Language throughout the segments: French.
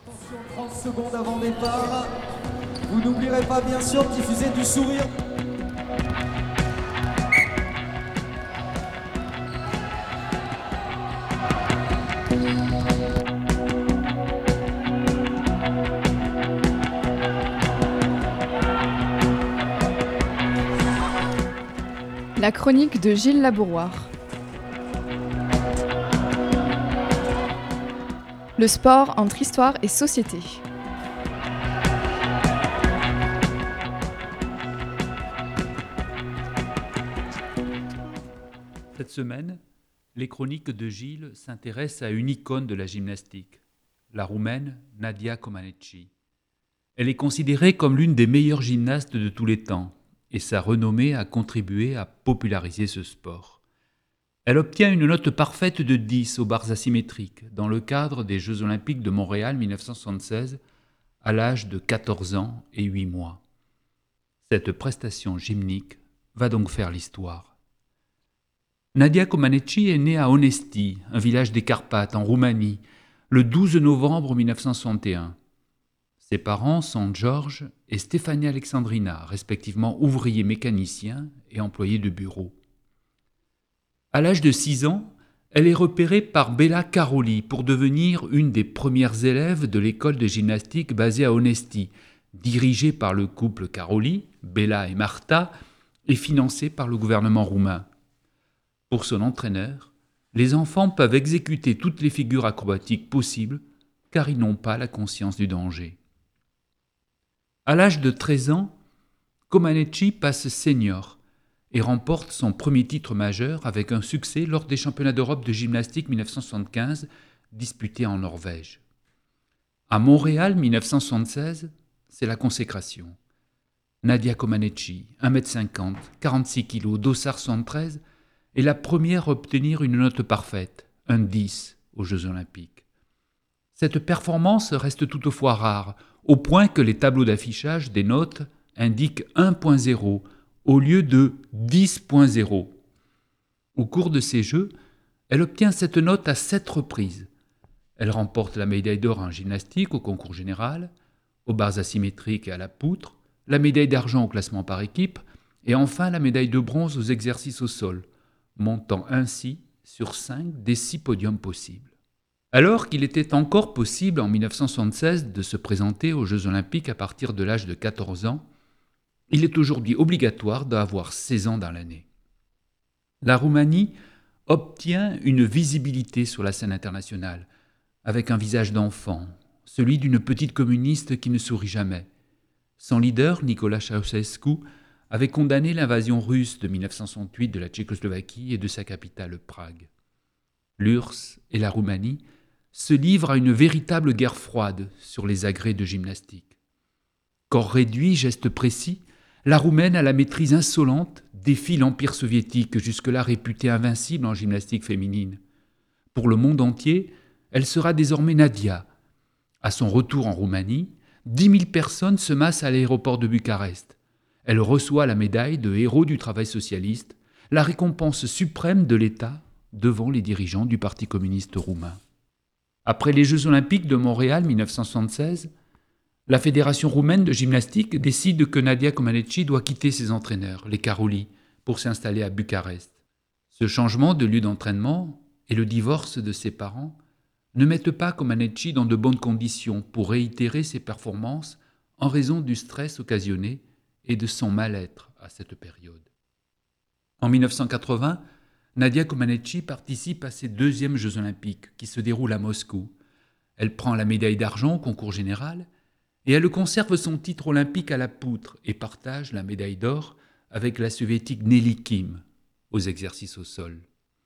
Attention, 30 secondes avant départ. Vous n'oublierez pas bien sûr de diffuser du sourire. La chronique de Gilles Labouroire. Le sport entre histoire et société. Cette semaine, les chroniques de Gilles s'intéressent à une icône de la gymnastique, la Roumaine Nadia Comaneci. Elle est considérée comme l'une des meilleures gymnastes de tous les temps, et sa renommée a contribué à populariser ce sport. Elle obtient une note parfaite de 10 aux barres asymétriques dans le cadre des Jeux Olympiques de Montréal 1976 à l'âge de 14 ans et 8 mois. Cette prestation gymnique va donc faire l'histoire. Nadia Comaneci est née à Onesti, un village des Carpates en Roumanie, le 12 novembre 1961. Ses parents sont George et Stefania Alexandrina, respectivement ouvriers mécaniciens et employés de bureau. À l'âge de 6 ans, elle est repérée par Béla Karolyi pour devenir une des premières élèves de l'école de gymnastique basée à Onesti, dirigée par le couple Karolyi, Béla et Marta, et financée par le gouvernement roumain. Pour son entraîneur, les enfants peuvent exécuter toutes les figures acrobatiques possibles car ils n'ont pas la conscience du danger. À l'âge de 13 ans, Comaneci passe senior et remporte son premier titre majeur avec un succès lors des championnats d'Europe de gymnastique 1975 disputés en Norvège. À Montréal 1976, c'est la consécration. Nadia Comaneci, 1m50, 46 kg, dossard 73, est la première à obtenir une note parfaite, un 10 aux Jeux Olympiques. Cette performance reste toutefois rare, au point que les tableaux d'affichage des notes indiquent 1.0 au lieu de 10.0. Au cours de ces Jeux, elle obtient cette note à 7 reprises. Elle remporte la médaille d'or en gymnastique au concours général, aux barres asymétriques et à la poutre, la médaille d'argent au classement par équipe et enfin la médaille de bronze aux exercices au sol, montant ainsi sur 5 des 6 podiums possibles. Alors qu'il était encore possible en 1976 de se présenter aux Jeux Olympiques à partir de l'âge de 14 ans, il est aujourd'hui obligatoire d'avoir 16 ans dans l'année. La Roumanie obtient une visibilité sur la scène internationale, avec un visage d'enfant, celui d'une petite communiste qui ne sourit jamais. Son leader, Nicolae Ceausescu, avait condamné l'invasion russe de 1968 de la Tchécoslovaquie et de sa capitale Prague. L'URSS et la Roumanie se livrent à une véritable guerre froide sur les agrès de gymnastique. Corps réduit, gestes précis, la Roumaine à la maîtrise insolente défie l'Empire soviétique, jusque-là réputé invincible en gymnastique féminine. Pour le monde entier, elle sera désormais Nadia. À son retour en Roumanie, 10 000 personnes se massent à l'aéroport de Bucarest. Elle reçoit la médaille de héros du travail socialiste, la récompense suprême de l'État devant les dirigeants du Parti communiste roumain. Après les Jeux Olympiques de Montréal 1976, la Fédération roumaine de gymnastique décide que Nadia Comaneci doit quitter ses entraîneurs, les Karolyi, pour s'installer à Bucarest. Ce changement de lieu d'entraînement et le divorce de ses parents ne mettent pas Comaneci dans de bonnes conditions pour réitérer ses performances en raison du stress occasionné et de son mal-être à cette période. En 1980, Nadia Comaneci participe à ses 2e Jeux Olympiques qui se déroulent à Moscou. Elle prend la médaille d'argent au concours général et elle conserve son titre olympique à la poutre et partage la médaille d'or avec la soviétique Nelly Kim aux exercices au sol.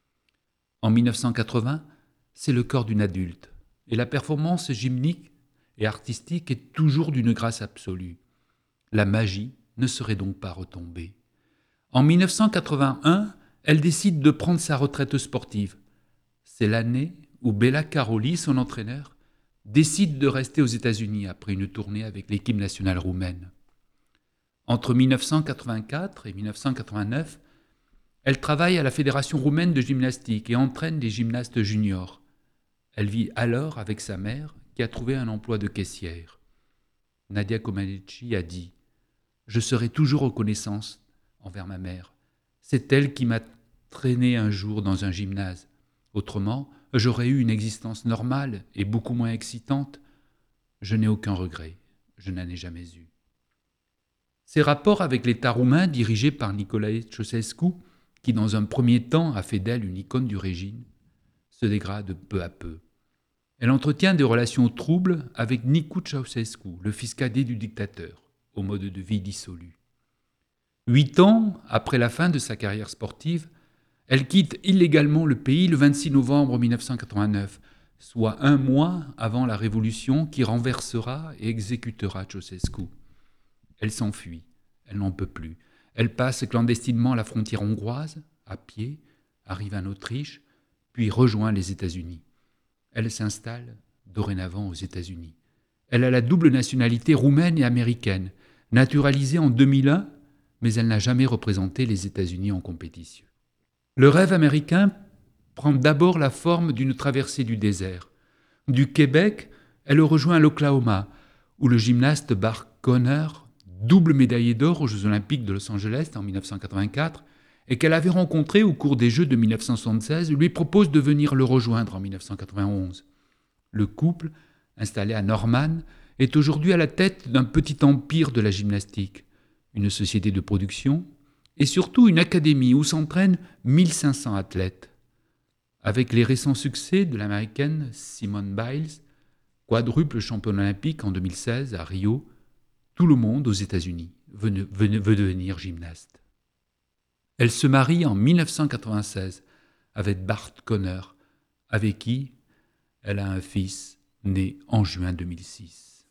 En 1980, c'est le corps d'une adulte et la performance gymnique et artistique est toujours d'une grâce absolue. La magie ne serait donc pas retombée. En 1981, elle décide de prendre sa retraite sportive. C'est l'année où Béla Karolyi, son entraîneur, décide de rester aux États-Unis après une tournée avec l'équipe nationale roumaine. Entre 1984 et 1989, elle travaille à la Fédération roumaine de gymnastique et entraîne des gymnastes juniors. Elle vit alors avec sa mère, qui a trouvé un emploi de caissière. Nadia Comaneci a dit « Je serai toujours reconnaissante envers ma mère. C'est elle qui m'a traîné un jour dans un gymnase. Autrement, j'aurais eu une existence normale et beaucoup moins excitante. Je n'ai aucun regret. Je n'en ai jamais eu. » Ses rapports avec l'État roumain dirigé par Nicolae Ceausescu, qui dans un premier temps a fait d'elle une icône du régime, se dégradent peu à peu. Elle entretient des relations troubles avec Nicu Ceausescu, le fils cadet du dictateur, au mode de vie dissolu. 8 ans après la fin de sa carrière sportive, elle quitte illégalement le pays le 26 novembre 1989, soit 1 mois avant la révolution qui renversera et exécutera Ceausescu. Elle s'enfuit, elle n'en peut plus. Elle passe clandestinement la frontière hongroise, à pied, arrive en Autriche, puis rejoint les États-Unis. Elle s'installe dorénavant aux États-Unis. Elle a la double nationalité roumaine et américaine, naturalisée en 2001, mais elle n'a jamais représenté les États-Unis en compétition. Le rêve américain prend d'abord la forme d'une traversée du désert. Du Québec, elle rejoint l'Oklahoma, où le gymnaste Bart Conner, double médaillé d'or aux Jeux Olympiques de Los Angeles en 1984, et qu'elle avait rencontré au cours des Jeux de 1976, lui propose de venir le rejoindre en 1991. Le couple, installé à Norman, est aujourd'hui à la tête d'un petit empire de la gymnastique, une société de production et surtout une académie où s'entraînent 1500 athlètes. Avec les récents succès de l'américaine Simone Biles, quadruple championne olympique en 2016 à Rio, tout le monde aux États-Unis veut devenir gymnaste. Elle se marie en 1996 avec Bart Conner, avec qui elle a un fils né en juin 2006.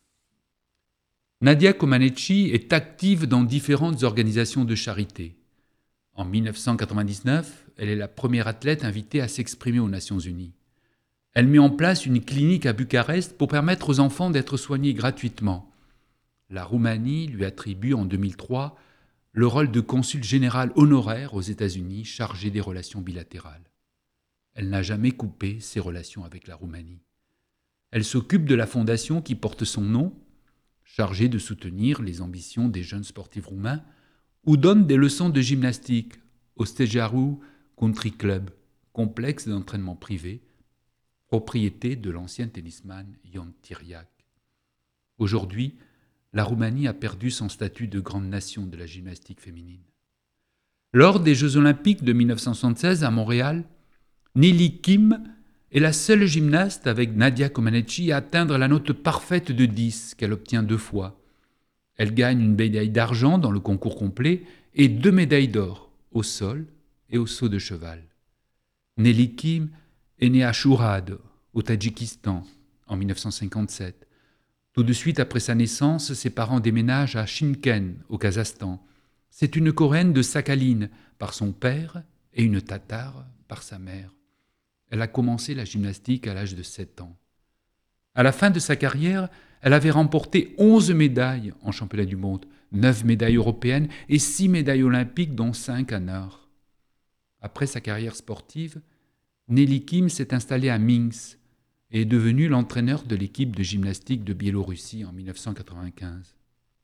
Nadia Comaneci est active dans différentes organisations de charité. En 1999, elle est la première athlète invitée à s'exprimer aux Nations Unies. Elle met en place une clinique à Bucarest pour permettre aux enfants d'être soignés gratuitement. La Roumanie lui attribue en 2003 le rôle de consul général honoraire aux États-Unis chargé des relations bilatérales. Elle n'a jamais coupé ses relations avec la Roumanie. Elle s'occupe de la fondation qui porte son nom, chargée de soutenir les ambitions des jeunes sportifs roumains, ou donne des leçons de gymnastique au Stejaru Country Club, complexe d'entraînement privé, propriété de l'ancien tennisman Ion Tiriac. Aujourd'hui, la Roumanie a perdu son statut de grande nation de la gymnastique féminine. Lors des Jeux Olympiques de 1976 à Montréal, Nelly Kim est la seule gymnaste avec Nadia Comaneci à atteindre la note parfaite de 10 qu'elle obtient 2 fois. Elle gagne une médaille d'argent dans le concours complet et 2 médailles d'or au sol et au saut de cheval. Nelly Kim est née à Chourad, au Tadjikistan, en 1957. Tout de suite après sa naissance, ses parents déménagent à Chimken, au Kazakhstan. C'est une Coréenne de Sakhaline par son père et une Tatare par sa mère. Elle a commencé la gymnastique à l'âge de 7 ans. À la fin de sa carrière, elle avait remporté 11 médailles en championnat du monde, 9 médailles européennes et 6 médailles olympiques, dont 5 en or. Après sa carrière sportive, Nelly Kim s'est installée à Minsk et est devenue l'entraîneur de l'équipe de gymnastique de Biélorussie en 1995.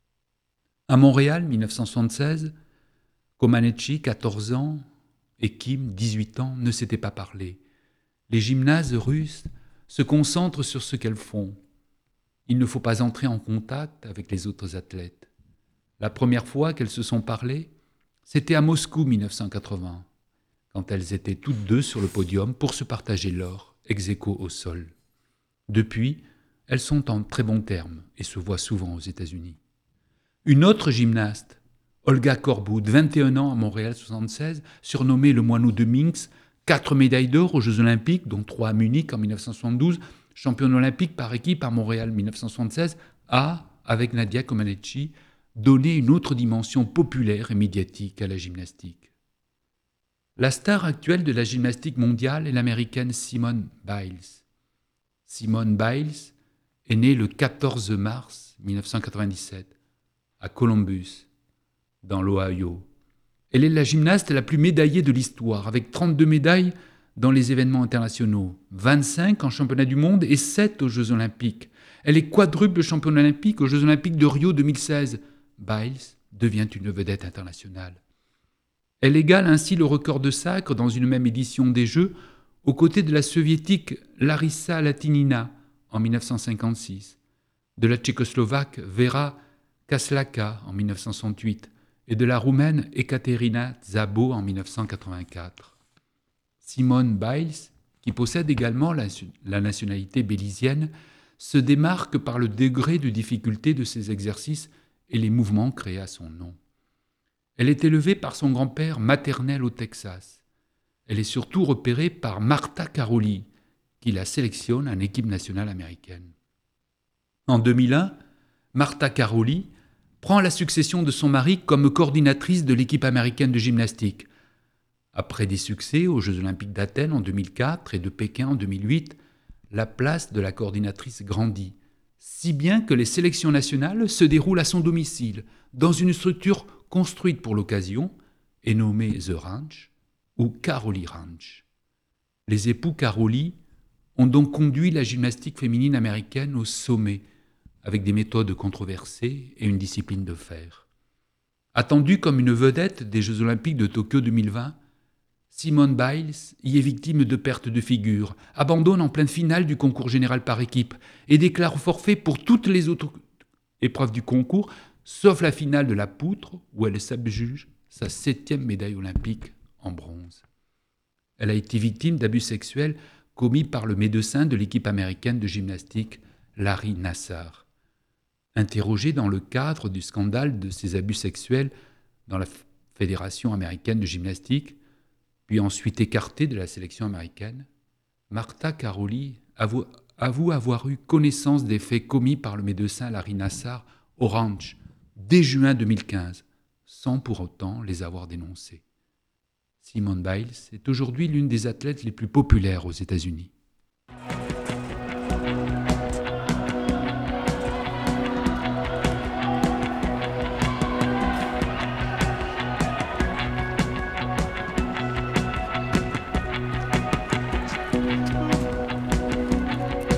À Montréal, 1976, Comaneci, 14 ans, et Kim, 18 ans, ne s'étaient pas parlé. Les gymnases russes se concentrent sur ce qu'elles font. Il ne faut pas entrer en contact avec les autres athlètes. La première fois qu'elles se sont parlé, c'était à Moscou 1980, quand elles étaient toutes deux sur le podium pour se partager l'or, ex aequo au sol. Depuis, elles sont en très bons termes et se voient souvent aux États-Unis. Une autre gymnaste, Olga Korbut, 21 ans à Montréal 76, surnommée le moineau de Minsk, 4 médailles d'or aux Jeux Olympiques, dont 3 à Munich en 1972, championne olympique par équipe à Montréal 1976, a, avec Nadia Comaneci, donné une autre dimension populaire et médiatique à la gymnastique. La star actuelle de la gymnastique mondiale est l'américaine Simone Biles. Simone Biles est née le 14 mars 1997 à Columbus, dans l'Ohio. Elle est la gymnaste la plus médaillée de l'histoire, avec 32 médailles, dans les événements internationaux, 25 en championnat du monde et 7 aux Jeux olympiques. Elle est quadruple championne olympique aux Jeux olympiques de Rio 2016. Biles devient une vedette internationale. Elle égale ainsi le record de sacre dans une même édition des Jeux, aux côtés de la soviétique Larissa Latinina en 1956, de la tchécoslovaque Vera Kaslaka en 1968 et de la roumaine Ekaterina Szabo en 1984. Simone Biles, qui possède également la nationalité bélgienne, se démarque par le degré de difficulté de ses exercices et les mouvements créés à son nom. Elle est élevée par son grand-père maternel au Texas. Elle est surtout repérée par Marta Karolyi, qui la sélectionne en équipe nationale américaine. En 2001, Marta Karolyi prend la succession de son mari comme coordinatrice de l'équipe américaine de gymnastique. Après des succès aux Jeux olympiques d'Athènes en 2004 et de Pékin en 2008, la place de la coordinatrice grandit, si bien que les sélections nationales se déroulent à son domicile, dans une structure construite pour l'occasion et nommée The Ranch ou Karolyi Ranch. Les époux Karolyi ont donc conduit la gymnastique féminine américaine au sommet, avec des méthodes controversées et une discipline de fer. Attendue comme une vedette des Jeux olympiques de Tokyo 2020, Simone Biles y est victime de perte de figure, abandonne en pleine finale du concours général par équipe et déclare forfait pour toutes les autres épreuves du concours, sauf la finale de la poutre où elle s'adjuge sa 7e médaille olympique en bronze. Elle a été victime d'abus sexuels commis par le médecin de l'équipe américaine de gymnastique, Larry Nassar. Interrogée dans le cadre du scandale de ces abus sexuels dans la Fédération américaine de gymnastique, puis ensuite écartée de la sélection américaine, Marta Karolyi avoue avoir eu connaissance des faits commis par le médecin Larry Nassar au ranch dès juin 2015, sans pour autant les avoir dénoncés. Simone Biles est aujourd'hui l'une des athlètes les plus populaires aux États-Unis.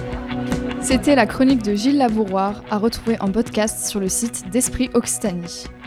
C'était la chronique de Gilles Labouroir, à retrouver en podcast sur le site d'Esprit Occitanie.